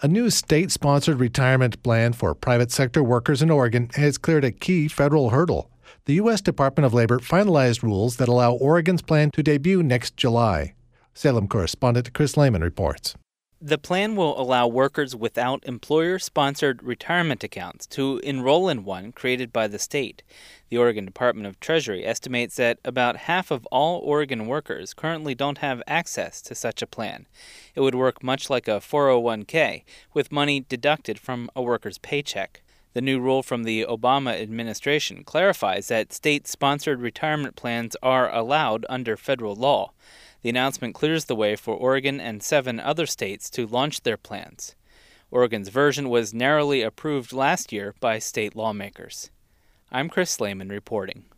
A new state-sponsored retirement plan for private sector workers in Oregon has cleared a key federal hurdle. The U.S. Department of Labor finalized rules that allow Oregon's plan to debut next July. Salem correspondent Chris Lehman reports. The plan will allow workers without employer-sponsored retirement accounts to enroll in one created by the state. The Oregon Department of Treasury estimates that about half of all Oregon workers currently don't have access to such a plan. It would work much like a 401k, with money deducted from a worker's paycheck. The new rule from the Obama administration clarifies that state-sponsored retirement plans are allowed under federal law. The announcement clears the way for Oregon and 7 other states to launch their plans. Oregon's version was narrowly approved last year by state lawmakers. I'm Chris Lehman reporting.